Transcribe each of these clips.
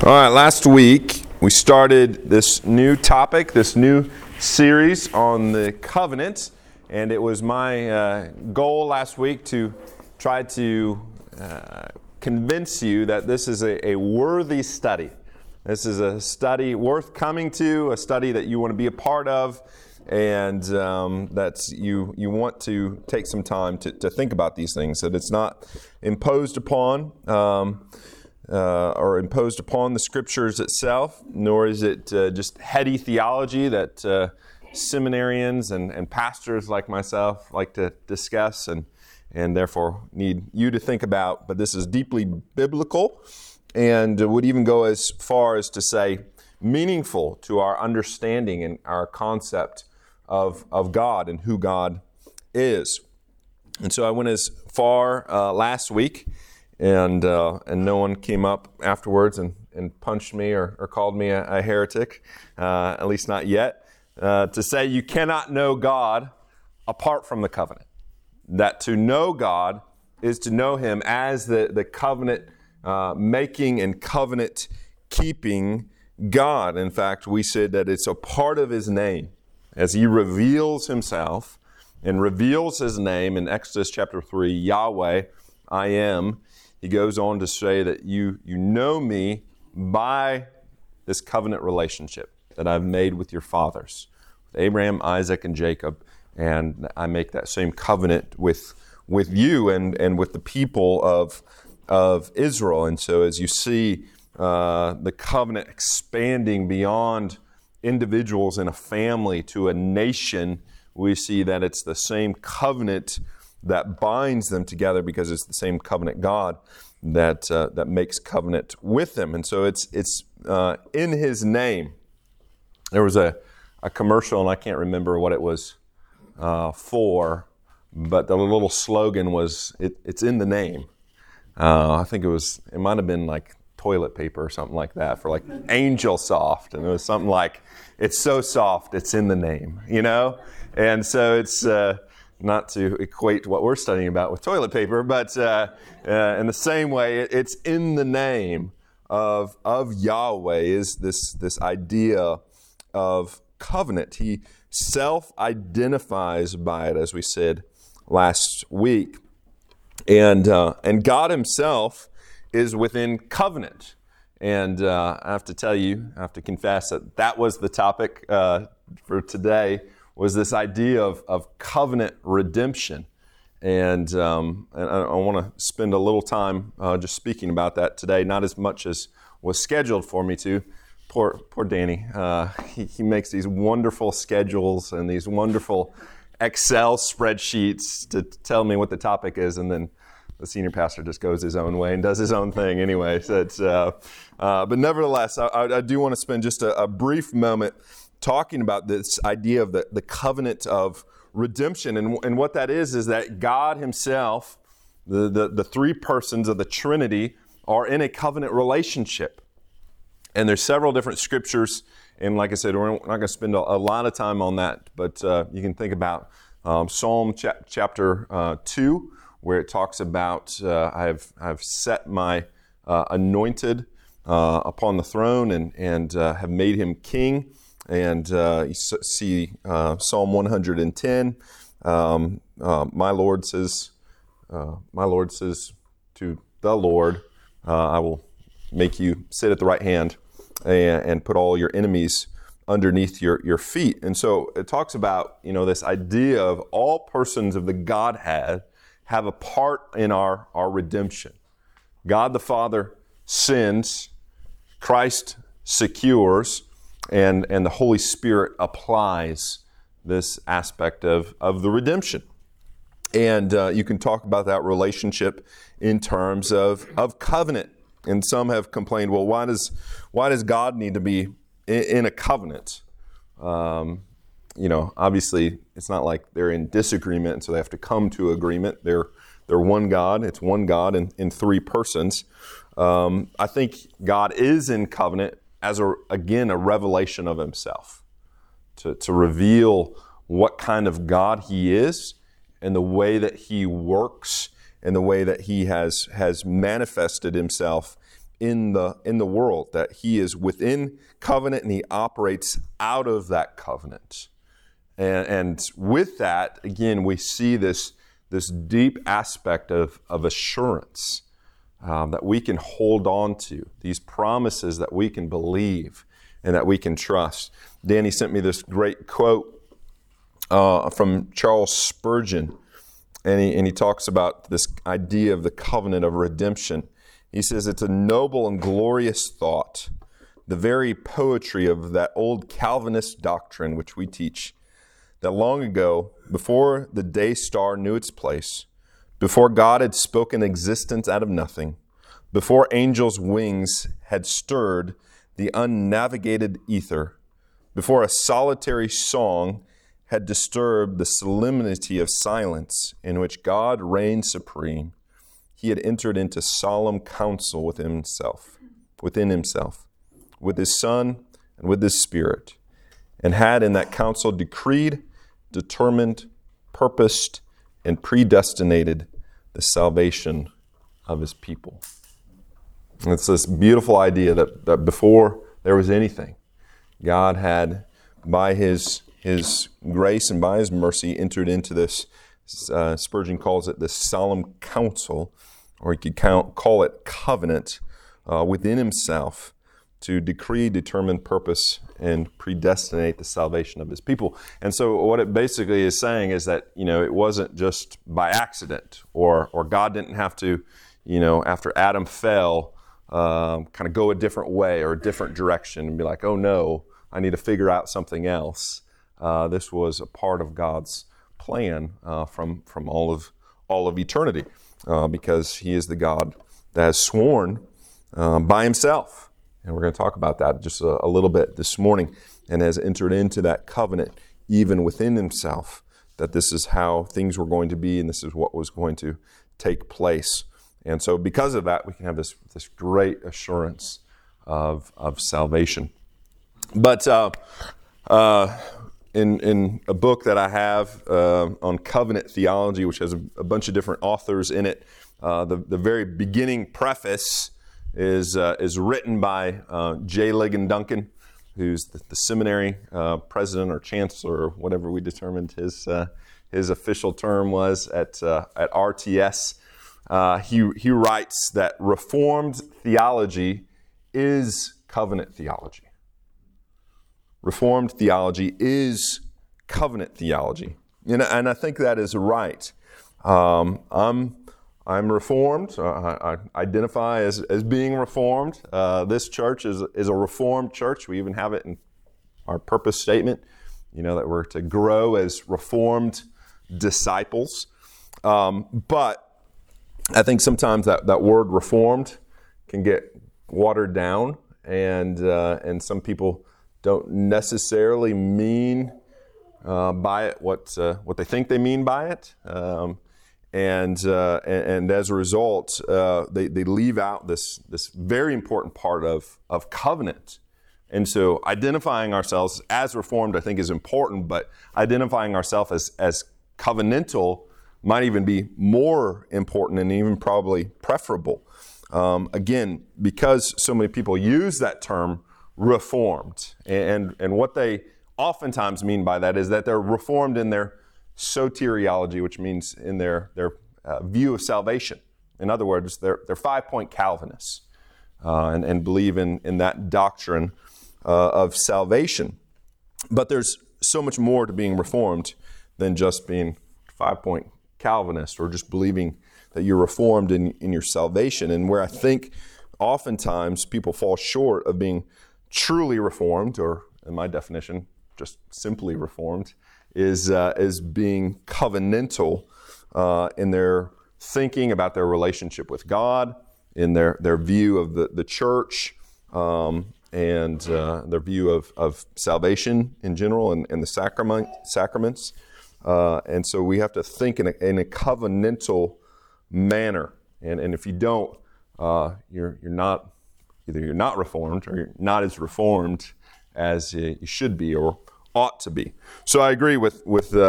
All right, last week we started this new topic, this new series on the covenant, and it was my goal last week to try to convince you that this is a worthy study. This is a study worth coming to, a study that you want to be a part of, and that you want to take some time to think about these things, that it's not imposed upon or imposed upon the Scriptures itself, nor is it just heady theology that seminarians and pastors like myself like to discuss and therefore need you to think about. But this is deeply biblical and would even go as far as to say meaningful to our understanding and our concept of God and who God is. And so I went as far last week, and no one came up afterwards and punched me or called me a heretic, at least not yet, to say you cannot know God apart from the covenant. That to know God is to know Him as the covenant making and covenant keeping God. In fact, we said that it's a part of His name. As He reveals Himself and reveals His name in Exodus chapter 3, Yahweh, I am, He goes on to say that you know me by this covenant relationship that I've made with your fathers, with Abraham, Isaac, and Jacob, and I make that same covenant with you and with the people of Israel. And so as you see the covenant expanding beyond individuals in a family to a nation, we see that it's the same covenant that binds them together because it's the same covenant God that makes covenant with them. And so it's in His name. There was a commercial, and I can't remember what it was for, but the little slogan was, it's in the name. I think it might have been like toilet paper or something like that for like Angel Soft. And it was something like, it's so soft, it's in the name, you know? And so it's not to equate what we're studying about with toilet paper, but in the same way, it's in the name of Yahweh is this idea of covenant. He self-identifies by it, as we said last week. And God Himself is within covenant. And I have to tell you, I have to confess that was the topic for today, was this idea of covenant redemption. And I want to spend a little time just speaking about that today, not as much as was scheduled for me to. Poor Danny. He makes these wonderful schedules and these wonderful Excel spreadsheets to tell me what the topic is, and then the senior pastor just goes his own way and does his own thing anyway. So but nevertheless, I do want to spend just a brief moment talking about this idea of the covenant of redemption. And what that is that God Himself, the three persons of the Trinity, are in a covenant relationship. And there's several different scriptures. And like I said, we're not going to spend a lot of time on that. But you can think about Psalm chapter 2, where it talks about, I've set my anointed upon the throne and have made him king. And you see Psalm 110, my Lord says to the Lord, I will make you sit at the right hand and put all your enemies underneath your feet. And so it talks about, this idea of all persons of the Godhead have a part in our redemption. God the Father sends, Christ secures, and the Holy Spirit applies this aspect of the redemption. And you can talk about that relationship in terms of covenant. And some have complained, well, why does God need to be in a covenant? Obviously, it's not like they're in disagreement, and so they have to come to agreement. They're one God. It's one God in three persons. I think God is in covenant as a revelation of Himself, to reveal what kind of God He is and the way that He works and the way that He has manifested Himself in the world, that he is within covenant and he operates out of that covenant. And with that, again, we see this deep aspect of assurance that we can hold on to, these promises that we can believe and that we can trust. Danny sent me this great quote from Charles Spurgeon, and he talks about this idea of the covenant of redemption. He says, it's a noble and glorious thought, the very poetry of that old Calvinist doctrine which we teach, that long ago, before the day star knew its place, before God had spoken existence out of nothing, before angels' wings had stirred the unnavigated ether, before a solitary song had disturbed the solemnity of silence in which God reigned supreme, he had entered into solemn counsel within himself, with his Son and with his Spirit, and had in that counsel decreed, determined, purposed, and predestinated the salvation of his people. And it's this beautiful idea that before there was anything, God had, by his grace and by his mercy, entered into this, Spurgeon calls it this solemn counsel, or you could call it covenant, within himself to decree, determine, purpose, and predestinate the salvation of his people. And so what it basically is saying is that, it wasn't just by accident, or God didn't have to, after Adam fell, kind of go a different way or a different direction and be like, oh no, I need to figure out something else. This was a part of God's plan from all of eternity, because he is the God that has sworn by himself. And we're going to talk about that just a little bit this morning, and has entered into that covenant even within himself, that this is how things were going to be and this is what was going to take place. And so because of that, we can have this great assurance of salvation. But in a book that I have on covenant theology, which has a bunch of different authors in it, the very beginning preface is written by J. Ligon Duncan, who's the seminary president or chancellor, or whatever we determined his official term was at RTS. He writes that Reformed theology is covenant theology. Reformed theology is covenant theology, and I think that is right. I'm Reformed. I identify as being Reformed. This church is a Reformed church. We even have it in our purpose statement, that we're to grow as Reformed disciples. But I think sometimes that word Reformed can get watered down, and some people don't necessarily mean by it what they think they mean by it. And as a result, they leave out this very important part of covenant. And so identifying ourselves as Reformed, I think, is important, but identifying ourselves as covenantal might even be more important and even probably preferable. Again, because so many people use that term Reformed, and what they oftentimes mean by that is that they're Reformed in their soteriology, which means in their view of salvation. In other words, they're 5-point Calvinists and believe in that doctrine of salvation. But there's so much more to being Reformed than just being 5-point Calvinist or just believing that you're Reformed in your salvation. And where I think oftentimes people fall short of being truly Reformed, or in my definition, just simply Reformed, is being covenantal in their thinking about their relationship with God, in their view of the church, and their view of salvation in general and the sacraments. And so we have to think in a covenantal manner. And if you don't, you're not Reformed, or you're not as Reformed as you should be or ought to be. So I agree with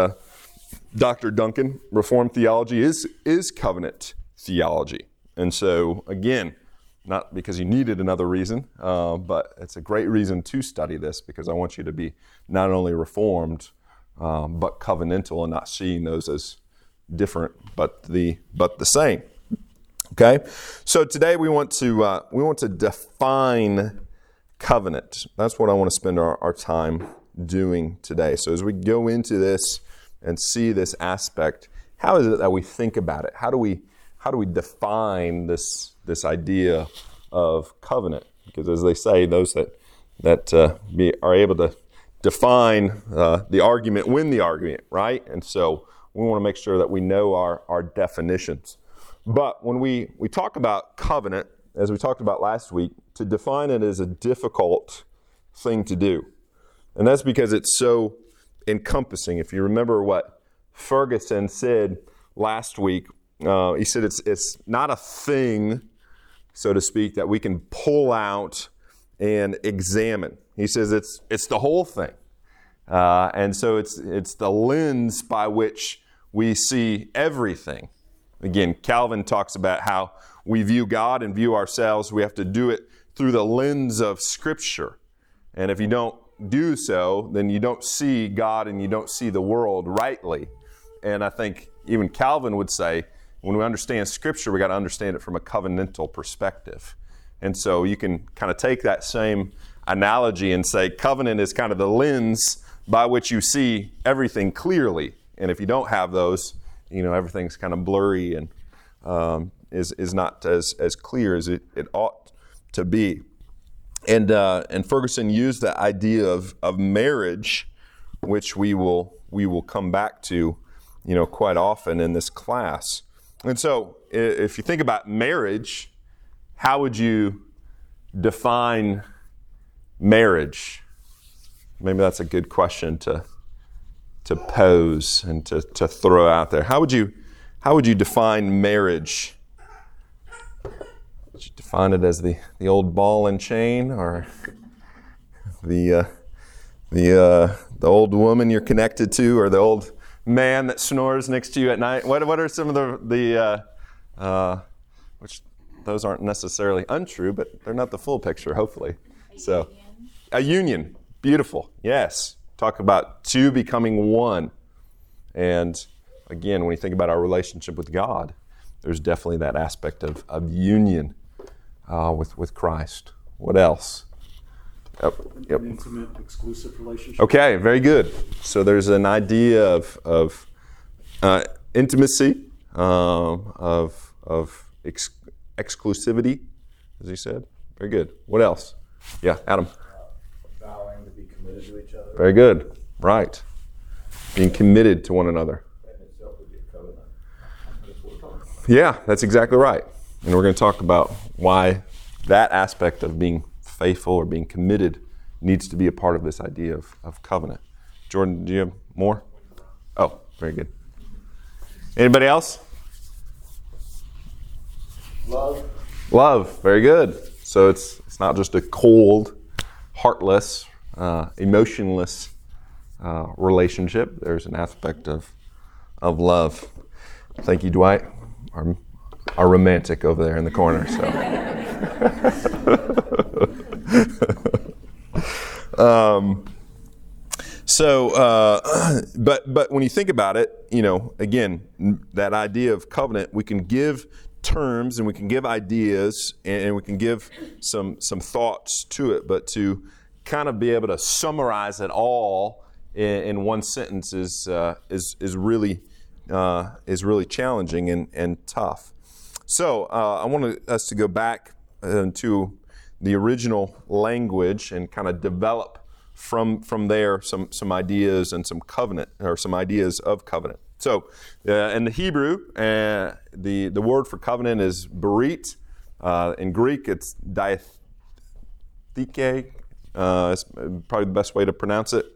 Dr. Duncan. Reformed theology is covenant theology. And so, again, not because you needed another reason, but it's a great reason to study this, because I want you to be not only reformed, but covenantal, and not seeing those as different, but the same. Okay, so today we want to define covenant. That's what I want to spend our time doing today. So as we go into this and see this aspect, how is it that we think about it? How do we define this idea of covenant? Because as they say, those that are able to define the argument win the argument, right? And so we want to make sure that we know our definitions. But when we talk about covenant, as we talked about last week, to define it is a difficult thing to do. And that's because it's so encompassing. If you remember what Ferguson said last week, he said it's not a thing, so to speak, that we can pull out and examine. He says it's the whole thing. And so it's the lens by which we see everything. Again, Calvin talks about how we view God and view ourselves. We have to do it through the lens of Scripture. And if you don't do so, then you don't see God and you don't see the world rightly. And I think even Calvin would say, when we understand Scripture, we got to understand it from a covenantal perspective. And so you can kind of take that same analogy and say covenant is kind of the lens by which you see everything clearly. And if you don't have those, everything's kind of blurry and is not as clear as it ought to be. And Ferguson used the idea of marriage, which we will come back to, quite often in this class. And so, if you think about marriage, how would you define marriage? Maybe that's a good question to pose and to throw out there. How would you define marriage? Would you define it as the old ball and chain, or the old woman you're connected to, or the old man that snores next to you at night? What are some of the which those aren't necessarily untrue, but they're not the full picture, hopefully. A union. Beautiful. Yes. Talk about two becoming one. And again, when you think about our relationship with God, there's definitely that aspect of union with Christ. What else? Yep. An intimate, exclusive relationship. Okay, very good. So there's an idea of intimacy, of exclusivity, as he said. Very good. What else? Yeah, Adam. Vowing to be committed to each other. Very good. Right. Being committed to one another. That in itself would be a covenant. That's what we're talking about. Yeah, that's exactly right. And we're going to talk about why that aspect of being faithful or being committed needs to be a part of this idea of covenant. Jordan, do you have more? Oh, very good. Anybody else? Love. Very good. So it's not just a cold, heartless, emotionless relationship. There's an aspect of love. Thank you, Dwight, our romantic over there in the corner. But when you think about it, again, that idea of covenant, we can give terms and we can give ideas and we can give some thoughts to it, but to kind of be able to summarize it all in one sentence is really challenging and tough. So I want us to go back to the original language and kind of develop from there some ideas and some covenant, or some ideas of covenant. So in the Hebrew, the word for covenant is berit. In Greek, it's diatheke. It's probably the best way to pronounce it.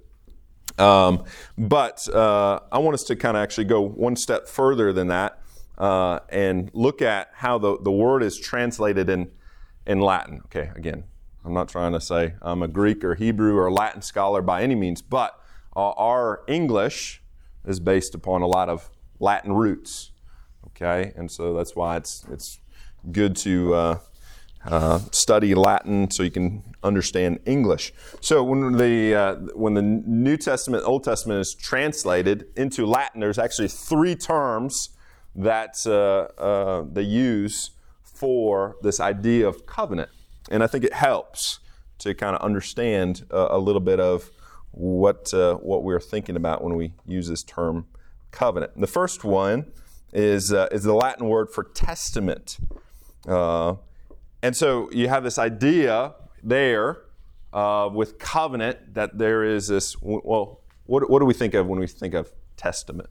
But I want us to kind of actually go one step further than that and look at how the word is translated in Latin. Okay, again, I'm not trying to say I'm a Greek or Hebrew or Latin scholar by any means, but our English is based upon a lot of Latin roots. Okay, and so that's why it's good to study Latin so you can understand English. So when the New Testament, Old Testament is translated into Latin, there's actually three terms that they use for this idea of covenant. And I think it helps to kind of understand a little bit of what we're thinking about when we use this term covenant. And the first one is the Latin word for testament. And so you have this idea there with covenant that there is this, well, what do we think of when we think of testament?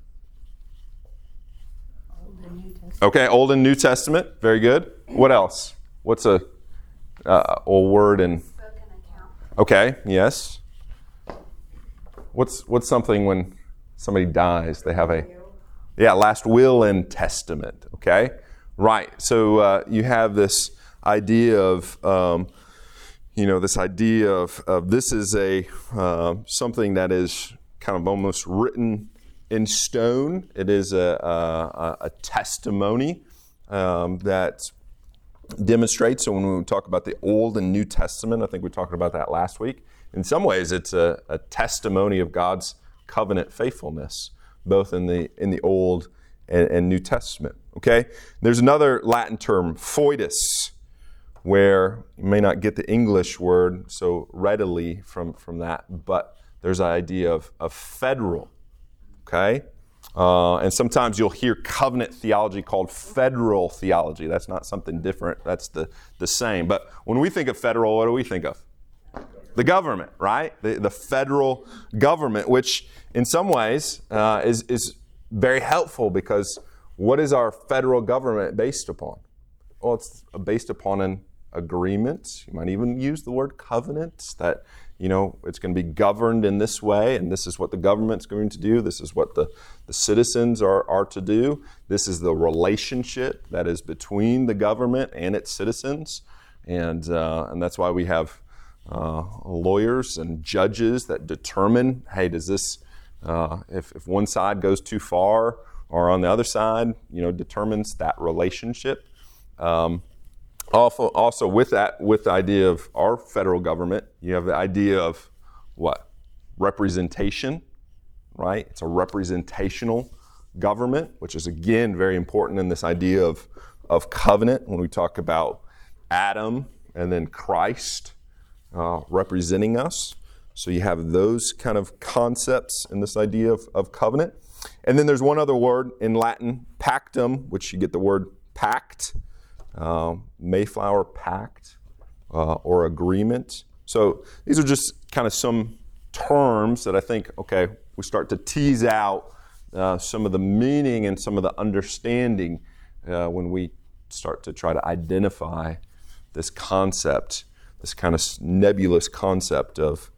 Old and New Testament. Okay, Old and New Testament. Very good. What else? What's a word in? Spoken account. Okay, yes. What's something when somebody dies, they have last will and testament, okay? Right, so you have this idea of, this is something that is kind of almost written in stone. It is a testimony that demonstrates. So when we talk about the Old and New Testament, I think we talked about that last week. In some ways, it's a testimony of God's covenant faithfulness, both in the Old and New Testament. Okay? There's another Latin term, foetus, where you may not get the English word so readily from that, but there's an idea of federal. Okay? And sometimes you'll hear covenant theology called federal theology. That's not something different. That's the same. But when we think of federal, what do we think of? The government, right? The federal government, which in some ways is very helpful, because what is our federal government based upon? Well, it's based upon an agreement. You might even use the word covenant, that it's going to be governed in this way, and this is what the government's going to do. This is what the citizens are to do. This is the relationship that is between the government and its citizens, and that's why we have lawyers and judges that determine, hey, does this, if one side goes too far, or on the other side, determines that relationship. Also with that, with the idea of our federal government, you have the idea of what? Representation, right? It's a representational government, which is again very important in this idea of covenant when we talk about Adam and then Christ representing us. So you have those kind of concepts in this idea of covenant. And then there's one other word in Latin, pactum, which you get the word pact, Mayflower pact, or agreement. So these are just kind of some terms that I think, okay, we start to tease out some of the meaning and some of the understanding when we start to try to identify this concept, this kind of nebulous concept of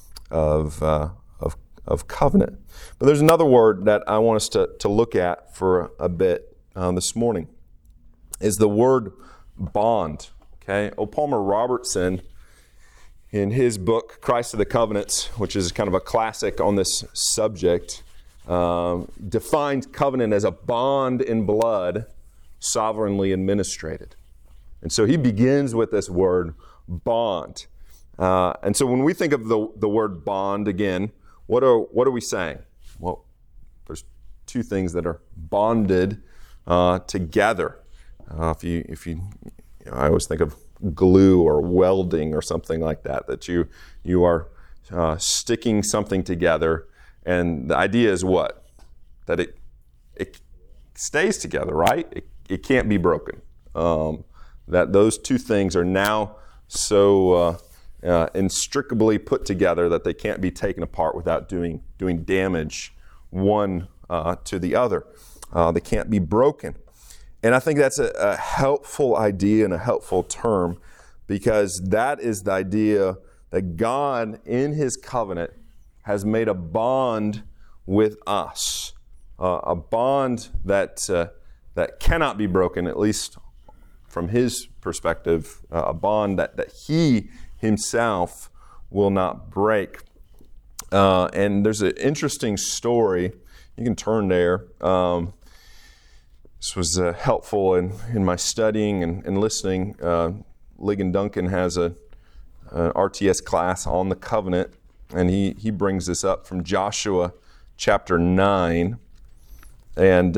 covenant. But there's another word that I want us to look at for a bit this morning, is the word bond. Okay, O. Palmer Robertson, in his book Christ of the Covenants, which is kind of a classic on this subject, defined covenant as a bond in blood, sovereignly administrated. And so he begins with this word bond. And so when we think of the word bond, again, what are we saying? Well, there's two things that are bonded together. If you I always think of glue or welding or something like that, that you are sticking something together, and the idea is what? That it stays together, right? It can't be broken. That those two things are now so inextricably put together that they can't be taken apart without doing damage one to the other. They can't be broken. And I think that's a helpful idea and a helpful term, because that is the idea that God, in His covenant, has made a bond with us, a bond that cannot be broken, at least from His perspective, a bond that He Himself will not break. And there's an interesting story. You can turn there. This was helpful in my studying and listening. Ligon Duncan has an RTS class on the covenant, and he brings this up from Joshua chapter 9. And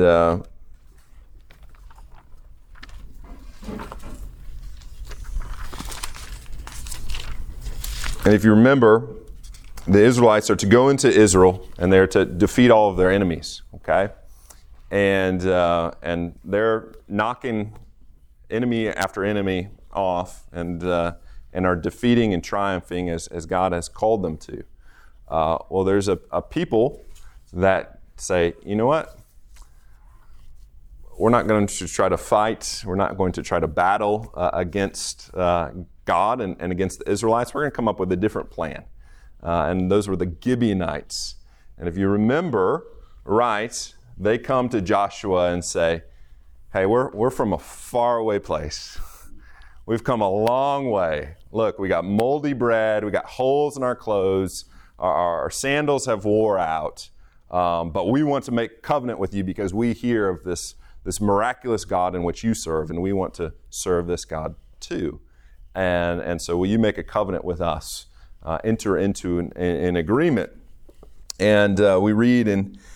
if you remember, the Israelites are to go into Israel, and they're to defeat all of their enemies, okay? And they're knocking enemy after enemy off, and are defeating and triumphing as God has called them to. Well, there's a people that say, you know what? We're not going to try to fight. We're not going to try to battle against God and against the Israelites. We're going to come up with a different plan. And those were the Gibeonites. And if you remember, right, they come to Joshua and say, hey, we're from a faraway place. We've come a long way. Look, we got moldy bread. We got holes in our clothes. Our sandals have wore out. But we want to make covenant with you because we hear of this miraculous God in which you serve, and we want to serve this God too. And so will you make a covenant with us? Enter into an agreement. And we read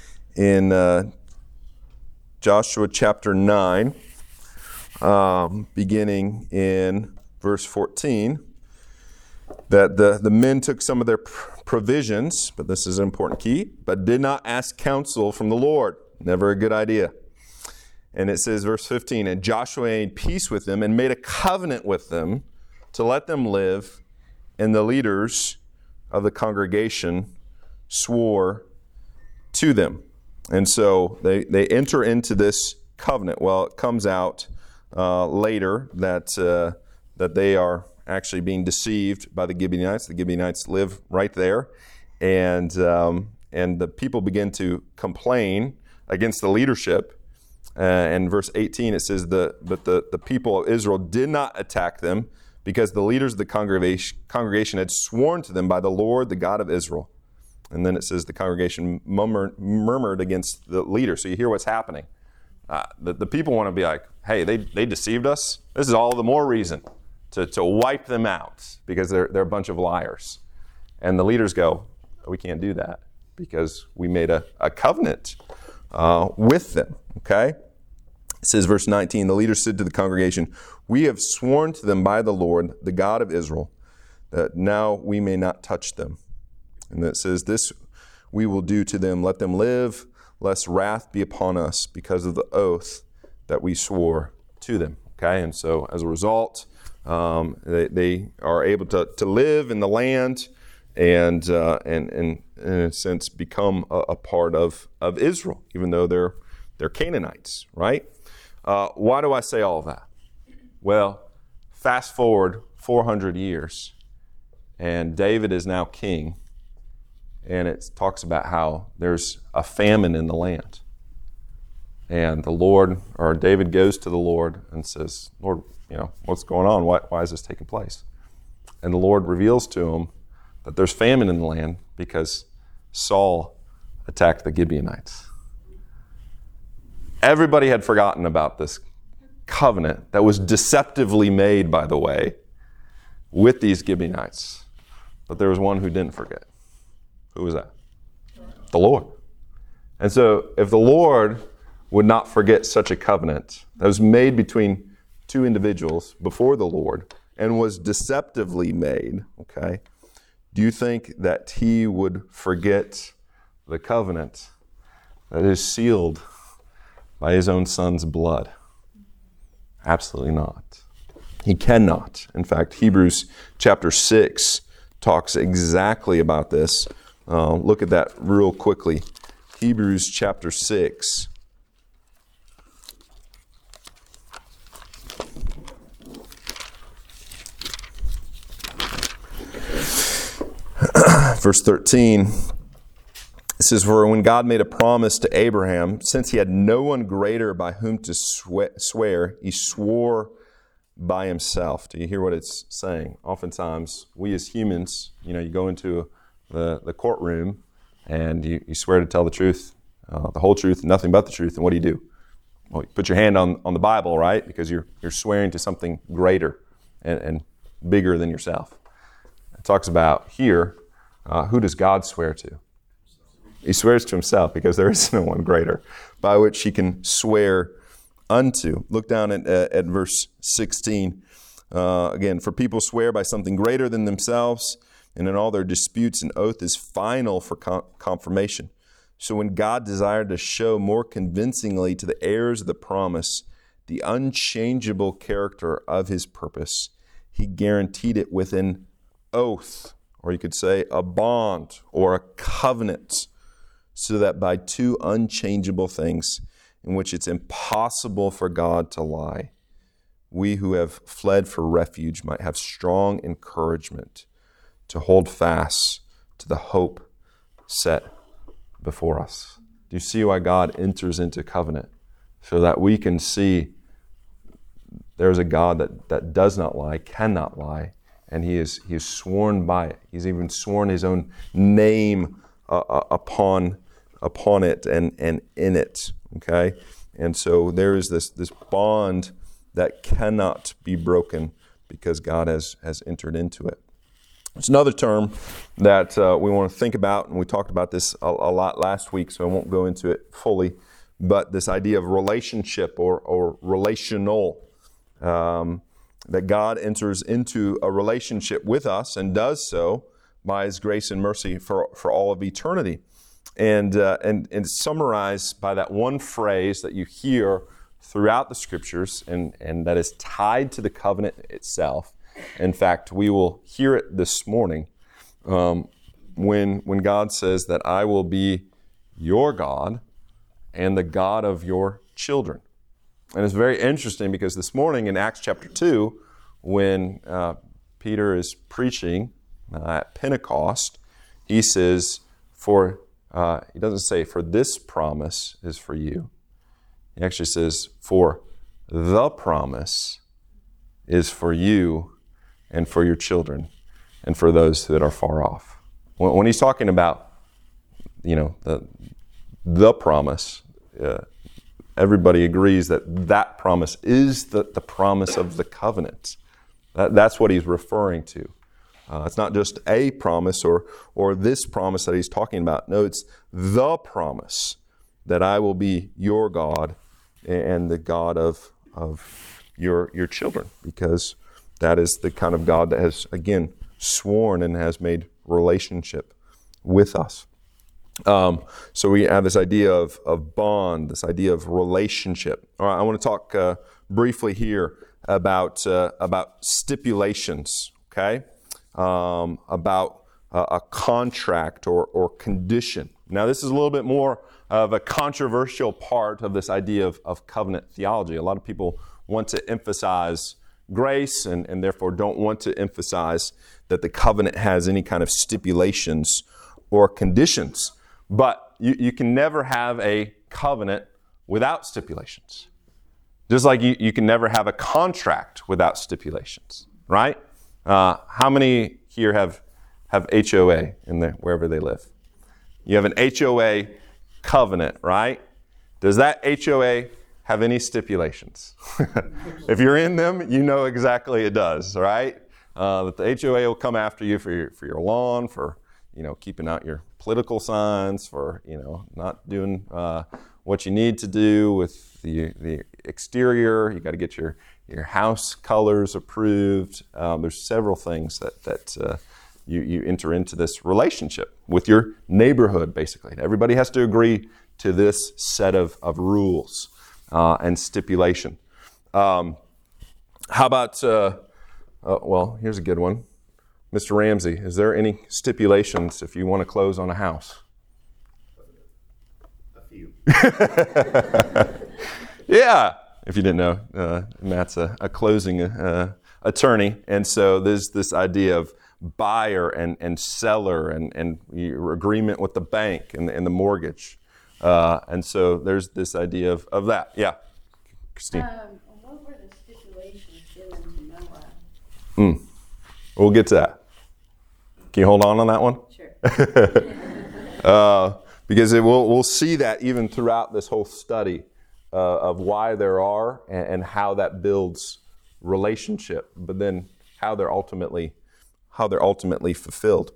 in Joshua chapter 9, beginning in verse 14, that the men took some of their provisions, but this is an important key, but did not ask counsel from the Lord. Never a good idea. And it says, verse 15, and Joshua made peace with them and made a covenant with them to let them live, and the leaders of the congregation swore to them. And so they enter into this covenant. Well, it comes out later that they are actually being deceived by the Gibeonites. The Gibeonites live right there, and the people begin to complain against the leadership. And verse 18 it says, but the people of Israel did not attack them, because the leaders of the congregation had sworn to them by the Lord, the God of Israel. And then it says the congregation murmured against the leader. So you hear what's happening. The people want to be like, hey, they deceived us. This is all the more reason to wipe them out, because they're a bunch of liars. And the leaders go, we can't do that because we made a covenant with them. Okay? It says, verse 19, the leaders said to the congregation, we have sworn to them by the Lord, the God of Israel, that now we may not touch them. And it says, this we will do to them, let them live, lest wrath be upon us because of the oath that we swore to them. Okay, and so as a result, they are able to live in the land and in a sense become a part of Israel, even though they're Canaanites, right? Why do I say all of that? Well, fast forward 400 years, and David is now king, and it talks about how there's a famine in the land. And David goes to the Lord and says, Lord, what's going on? Why is this taking place? And the Lord reveals to him that there's famine in the land because Saul attacked the Gibeonites. Everybody had forgotten about this covenant that was deceptively made, by the way, with these Gibeonites. But there was one who didn't forget. Who was that? The Lord. And so if the Lord would not forget such a covenant that was made between two individuals before the Lord and was deceptively made, okay, do you think that he would forget the covenant that is sealed by his own son's blood? Absolutely not. He cannot. In fact, Hebrews chapter 6 talks exactly about this. Look at that real quickly. Hebrews chapter 6. Verse 13. It says, for when God made a promise to Abraham, since he had no one greater by whom to swear, he swore by himself. Do you hear what it's saying? Oftentimes, we as humans, you go into the courtroom and you swear to tell the truth, the whole truth, nothing but the truth. And what do? Well, you put your hand on the Bible, right? Because you're swearing to something greater. and bigger than yourself. It talks about here, who does God swear to? He swears to himself because there is no one greater by which he can swear unto. Look down at verse 16. Again, for people swear by something greater than themselves, and in all their disputes an oath is final for confirmation. So when God desired to show more convincingly to the heirs of the promise the unchangeable character of his purpose, he guaranteed it with an oath, or you could say a bond or a covenant, so that by two unchangeable things in which it's impossible for God to lie, we who have fled for refuge might have strong encouragement to hold fast to the hope set before us. Do you see why God enters into covenant? So that we can see there's a God that does not lie, cannot lie, and he is sworn by it. He's even sworn his own name upon it and in it. Okay? And so there is this bond that cannot be broken because God has entered into it. It's another term that we want to think about, and we talked about this a lot last week, so I won't go into it fully, but this idea of relationship or relational, that God enters into a relationship with us and does so by his grace and mercy for all of eternity. And summarized by that one phrase that you hear throughout the scriptures and that is tied to the covenant itself. In fact, we will hear it this morning when God says that I will be your God and the God of your children. And it's very interesting because this morning in Acts chapter 2, when Peter is preaching at Pentecost, he says, he doesn't say, for this promise is for you. He actually says, for the promise is for you and for your children and for those that are far off. When he's talking about, the promise, everybody agrees that promise is the promise of the covenant. That's what he's referring to. It's not just a promise or this promise that he's talking about. No, it's the promise that I will be your God and the God of your children, because that is the kind of God that has, again, sworn and has made relationship with us. So we have this idea of bond, this idea of relationship. All right, I want to talk briefly here about stipulations, okay? About a contract or condition. Now, this is a little bit more of a controversial part of this idea of covenant theology. A lot of people want to emphasize grace and therefore don't want to emphasize that the covenant has any kind of stipulations or conditions. But you can never have a covenant without stipulations. Just like you can never have a contract without stipulations, right? How many here have HOA wherever they live? You have an HOA covenant, right? Does that HOA have any stipulations? If you're in them, you know exactly it does, right? That the HOA will come after you for your lawn, for keeping out your political signs, for not doing what you need to do with the exterior. You got to get your house colors approved. There's several things that you enter into this relationship with your neighborhood, basically. Everybody has to agree to this set of rules and stipulation. How about, here's a good one. Mr. Ramsey, is there any stipulations if you want to close on a house? A few. Yeah. If you didn't know, Matt's a closing attorney. And so there's this idea of buyer and seller and your agreement with the bank and the mortgage. And so there's this idea of that. Yeah. Christine. What were the stipulations given to Noah? We'll get to that. Can you hold on that one? Sure. Because we'll see that even throughout this whole study of why there are and how that builds relationship. But then how they're ultimately fulfilled.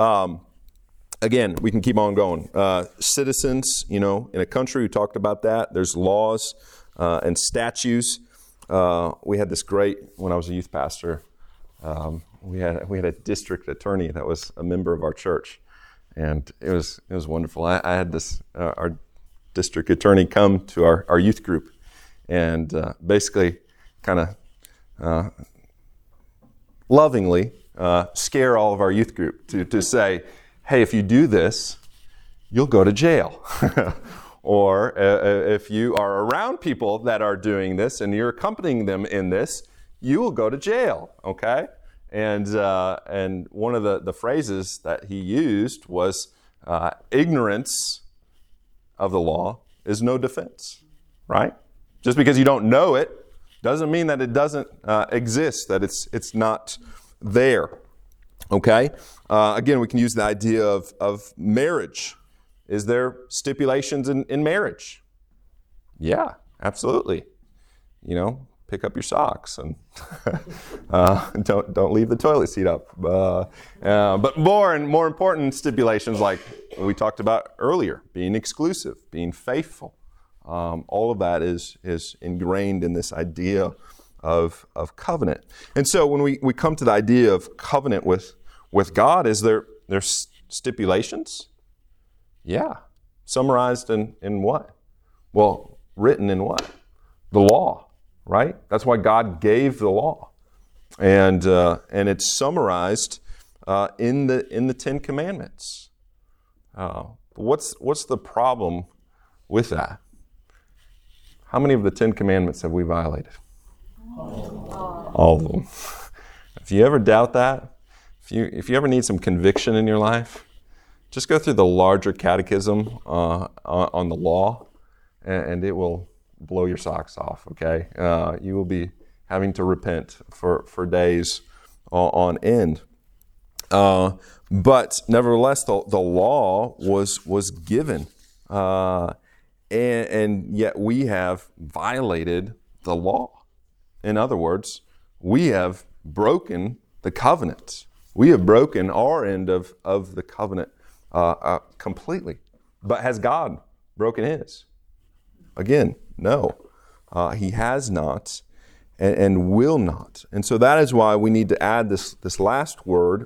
Again, we can keep on going. Citizens, in a country, we talked about that. There's laws and statutes. We had this great, when I was a youth pastor, we had a district attorney that was a member of our church, and it was wonderful. I had this our district attorney come to our youth group, and basically kind of lovingly scare all of our youth group to say, hey, if you do this, you'll go to jail. Or if you are around people that are doing this and you're accompanying them in this, you will go to jail, okay? And one of the phrases that he used was, ignorance of the law is no defense, right? Just because you don't know it doesn't mean that it doesn't exist, that it's not there. Okay? Again, we can use the idea of marriage. Is there stipulations in marriage? Yeah, absolutely. Pick up your socks and don't leave the toilet seat up. But more important stipulations, like we talked about earlier, being exclusive, being faithful. All of that is ingrained in this idea of covenant. And so when we come to the idea of covenant with God, is there's stipulations? Yeah. Summarized in what? Well, written in what? The law, right? That's why God gave the law. And it's summarized in the Ten Commandments. What's the problem with that? How many of the Ten Commandments have we violated? All of them. If you ever doubt that, if you ever need some conviction in your life, just go through the larger catechism on the law, and it will blow your socks off, okay? You will be having to repent for days on end. But nevertheless, the law was given, and yet we have violated the law. In other words, we have broken the covenant. We have broken our end of the covenant completely. But has God broken his? Again, no. He has not and will not. And so that is why we need to add this last word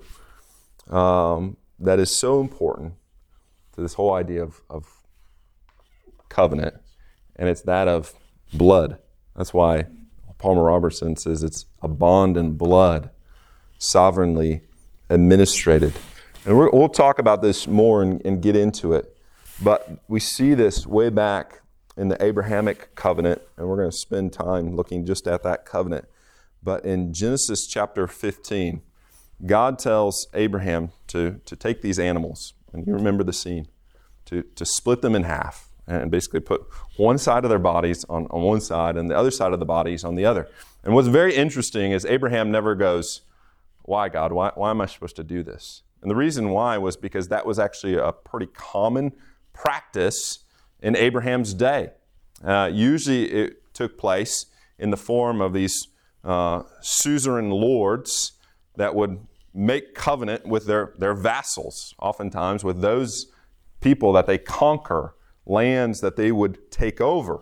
that is so important to this whole idea of covenant, and it's that of blood. That's why Palmer Robertson says it's a bond in blood, sovereignly administrated. And we'll talk about this more and get into it. But we see this way back in the Abrahamic covenant, and we're going to spend time looking just at that covenant. But in Genesis chapter 15, God tells Abraham to take these animals, and you remember the scene, to split them in half and basically put one side of their bodies on one side and the other side of the bodies on the other. And what's very interesting is Abraham never goes, why, God? Why am I supposed to do this? And the reason why was because that was actually a pretty common practice in Abraham's day. Usually it took place in the form of these suzerain lords that would make covenant with their vassals, oftentimes with those people that they conquer, lands that they would take over.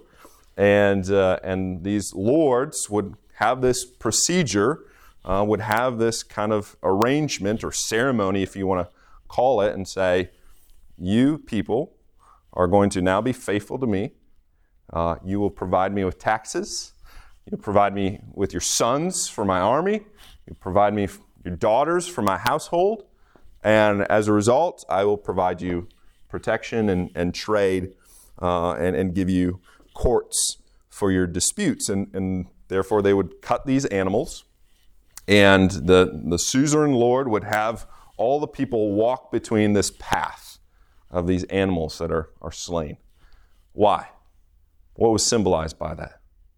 And these lords would have this procedure, would have this kind of arrangement or ceremony, if you want to call it, and say, you people are going to now be faithful to me. You will provide me with taxes. You'll provide me with your sons for my army. You'll provide me your daughters for my household. And as a result, I will provide you protection and trade and give you courts for your disputes. And therefore, they would cut these animals. And the suzerain lord would have all the people walk between this path of these animals that are slain. Why? What was symbolized by that?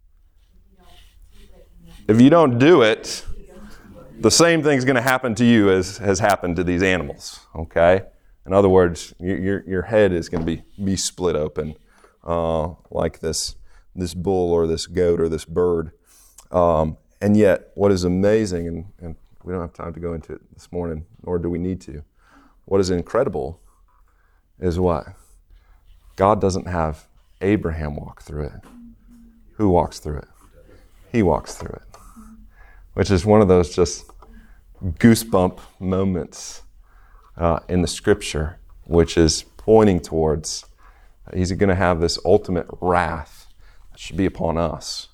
If you don't do it, the same thing's going to happen to you as has happened to these animals. Okay? In other words, your head is going to be split open like this bull or this goat or this bird. And yet, what is amazing, and We don't have time to go into it this morning, nor do we need to. What is incredible is what? God doesn't have Abraham walk through it. Who walks through it? He walks through it. Which is one of those just goosebump moments in the scripture, which is pointing towards he's going to have this ultimate wrath that should be upon us,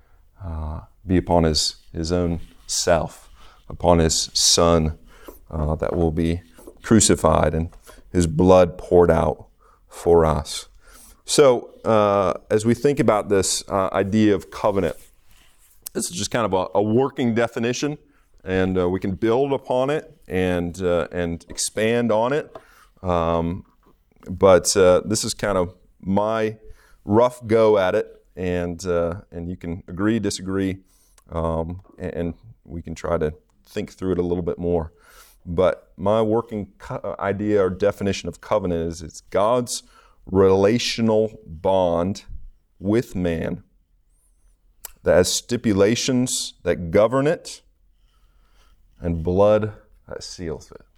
be upon his own self, upon his son that will be crucified and his blood poured out for us. So as we think about this idea of covenant, this is just kind of a working definition, and we can build upon it and expand on it. But this is kind of my rough go at it, and you can agree, disagree, and we can try to think through it a little bit more. But my working idea or definition of covenant is it's God's relational bond with man that has stipulations that govern it and blood that seals it.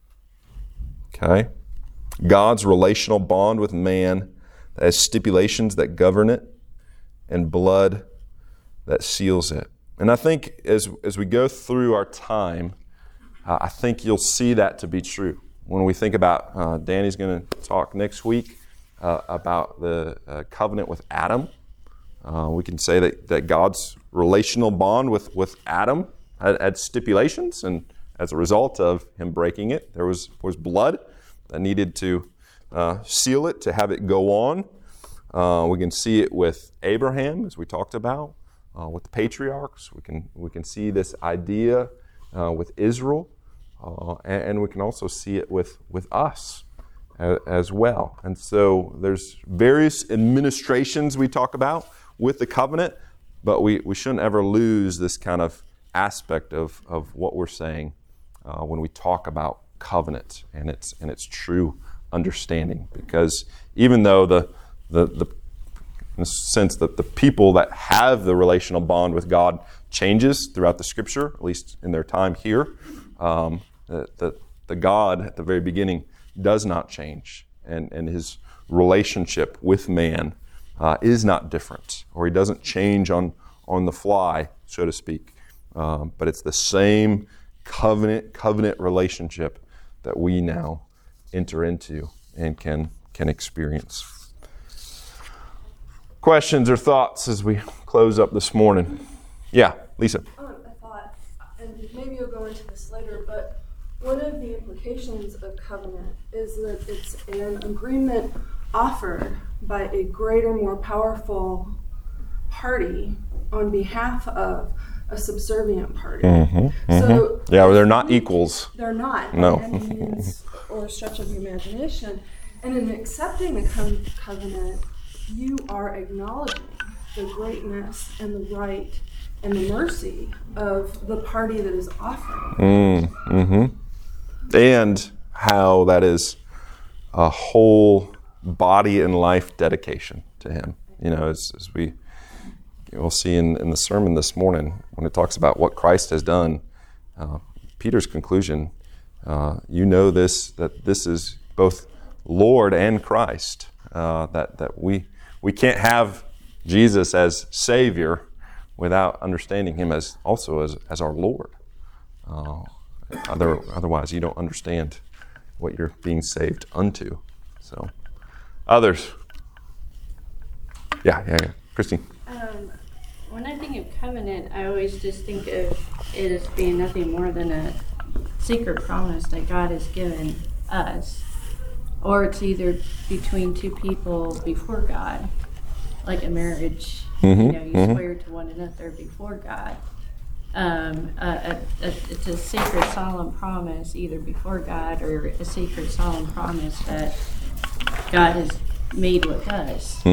Okay? God's relational bond with man that has stipulations that govern it and blood that seals it. And I think as we go through our time, I think you'll see that to be true. When we think about, Danny's going to talk next week about the covenant with Adam. We can say that God's relational bond with Adam had stipulations, and as a result of him breaking it, there was blood that needed to seal it, to have it go on. We can see it with Abraham, as we talked about, with the patriarchs. We can see this idea with Israel, and we can also see it with us as well. And so there's various administrations we talk about with the covenant, but we shouldn't ever lose this kind of aspect of what we're saying when we talk about covenant and its true understanding. Because even though the in a sense that the people that have the relational bond with God changes throughout the scripture, at least in their time here, the God at the very beginning does not change, and his relationship with man is not different, or he doesn't change on the fly, so to speak. But it's the same covenant relationship that we now enter into and can experience. Questions or thoughts as we close up this morning? Yeah, Lisa. I thought, and maybe you'll go into this later, but one of the implications of covenant is that it's an agreement offered by a greater, more powerful party on behalf of a subservient party. So yeah, well, they're not equals. They're not. No. By any means or stretch of the imagination. And in accepting the covenant, you are acknowledging the greatness and the right and the mercy of the party that is offering. And how that is a whole body and life dedication to him. You know, as we'll see in the sermon this morning, when it talks about what Christ has done, Peter's conclusion, you know that this is both Lord and Christ, that we can't have Jesus as Savior without understanding him as our Lord. Otherwise, you don't understand what you're being saved unto. So, others? Yeah, Christine. When I think of covenant, I always just think of it as being nothing more than a secret promise that God has given us. Or it's either between two people before God, like a marriage. You swear to one another before God. It's a sacred, solemn promise either before God or a sacred, solemn promise that God has made with us.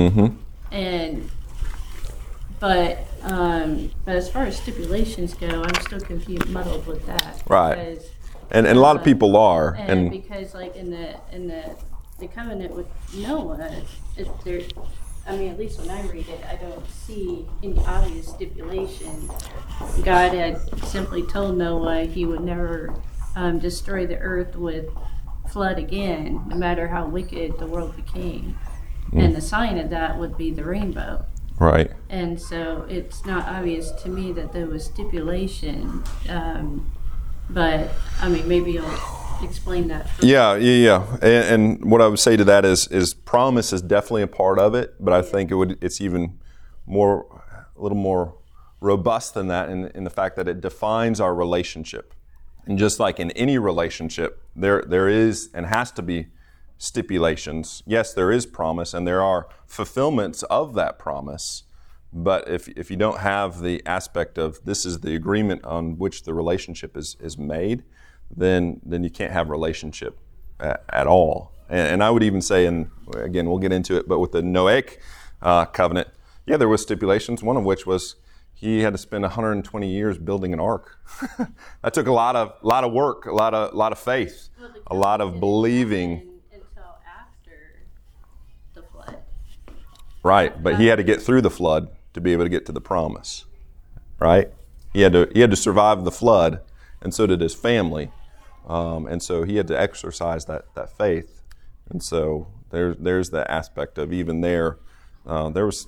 But as far as stipulations go, I'm still confused, muddled with that. Right. Because, and a lot of people are. And because like in the covenant with Noah, I mean, at least when I read it, I don't see any obvious stipulation. God had simply told Noah he would never destroy the earth with flood again, no matter how wicked the world became. And the sign of that would be the rainbow. Right. And so it's not obvious to me that there was stipulation. But, I mean, maybe you'll explain that. Yeah. And what I would say to that is promise is definitely a part of it, but I think it's even a little more robust than that in the fact that it defines our relationship. And just like in any relationship, there is and has to be stipulations. Yes, there is promise, and there are fulfillments of that promise. But if you don't have the aspect of this is the agreement on which the relationship is made, then you can't have relationship at all. And I would even say, and again, we'll get into it, but with the Noahic covenant, yeah, there was stipulations, one of which was he had to spend 120 years building an ark. That took a lot of work, a lot of faith, a lot of believing. Until after the flood. Right, but he had to get through the flood to be able to get to the promise. Right? He had to survive the flood, and so did his family. And so he had to exercise that faith. And so there's the aspect of even there was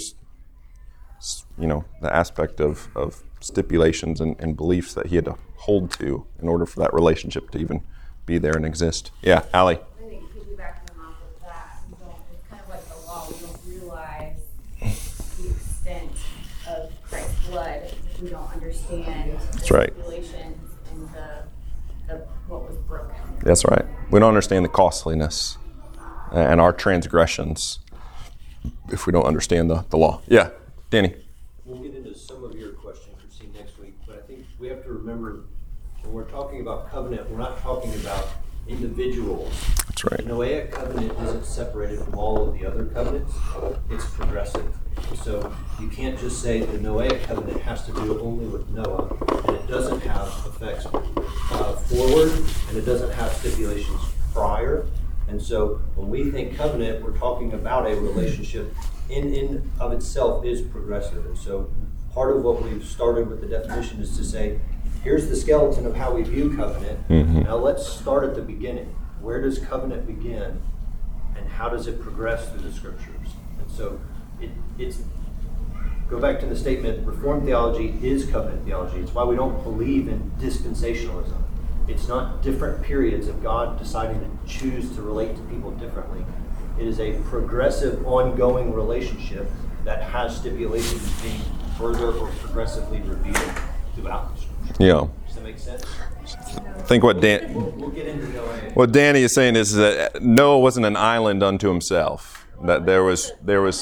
the aspect of stipulations and beliefs that he had to hold to in order for that relationship to even be there and exist. Yeah, Allie. I think piggybacking off of that, it's kind of like the law. We don't realize the extent of Christ's blood if we don't understand the stipulations and the what was broken. That's right. We don't understand the costliness and our transgressions if we don't understand the law. Yeah, Danny. We'll get into some of your questions, Christine, next week, but I think we have to remember when we're talking about covenant, we're not talking about individuals. That's right. The Noahic covenant isn't separated from all of the other covenants. It's progressive. So you can't just say the Noahic covenant has to do only with Noah, and it doesn't have effects forward, and it doesn't have stipulations prior. And so when we think covenant, we're talking about a relationship in of itself is progressive. And so part of what we've started with the definition is to say, here's the skeleton of how we view covenant. Mm-hmm. Now let's start at the beginning. Where does covenant begin, and how does it progress through the scriptures? And so it's go back to the statement, Reformed theology is covenant theology. It's why we don't believe in dispensationalism. It's not different periods of God deciding to choose to relate to people differently. It is a progressive, ongoing relationship that has stipulations being further or progressively revealed throughout the scripture. Yeah. Does that make sense? I think We'll get into Noah. what Danny is saying is that Noah wasn't an island unto himself. That there was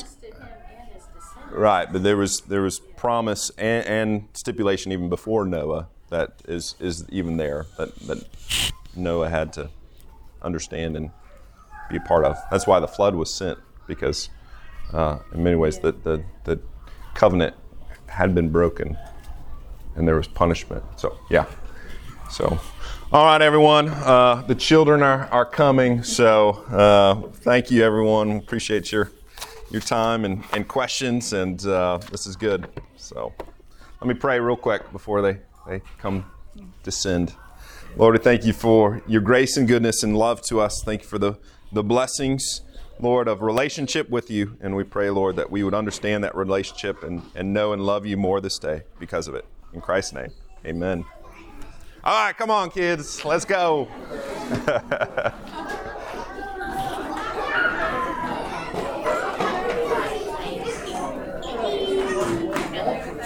right, but there was promise and stipulation even before Noah that is even there that Noah had to understand and be a part of. That's why the flood was sent, because in many ways the covenant had been broken and there was punishment. So yeah. So all right, everyone. The children are coming. So thank you, everyone. Appreciate your time and questions, and this is good. So let me pray real quick before they come descend. Lord, we thank you for your grace and goodness and love to us. Thank you for the blessings, Lord, of relationship with you. And we pray, Lord, that we would understand that relationship and know and love you more this day because of it. In Christ's name, amen. All right, come on, kids. Let's go.